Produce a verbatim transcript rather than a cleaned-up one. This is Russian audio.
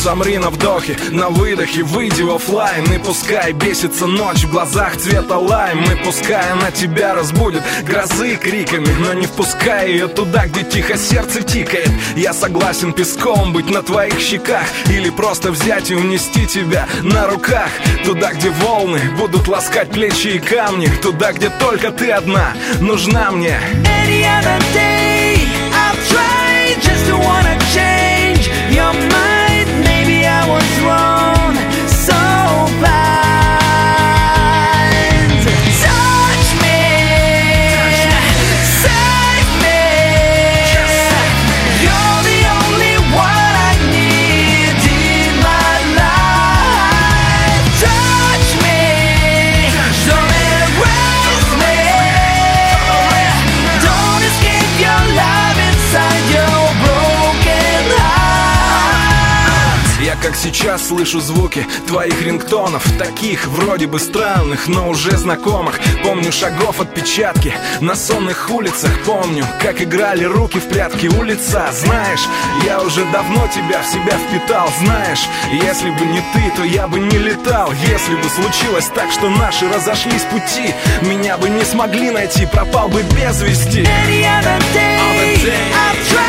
Замри на вдохе, на выдохе, выйди в оффлайн. И пускай бесится ночь, в глазах цвета лайм. И пускай она тебя разбудит грозы криками, но не впускай ее туда, где тихо сердце тикает. Я согласен песком быть на твоих щеках, или просто взять и унести тебя на руках. Туда, где волны будут ласкать плечи и камни. Туда, где только ты одна нужна мне. Any other day I've tried just to wanna change your mind. Maybe I was wrong, so blind. Touch me, save me. You're the only one I need in my life. Touch me, don't erase me. Don't escape your love inside your broken heart. Я как сейчас слышу звуки твоих рингтонов, таких вроде бы странных, но уже знакомых. Помню шагов отпечатки на сонных улицах. Помню, как играли руки в прятки у лица. Знаешь, я уже давно тебя в себя впитал. Знаешь, если бы не ты, то я бы не летал. Если бы случилось так, что наши разошлись пути, меня бы не смогли найти, пропал бы без вести. Any other day I've tried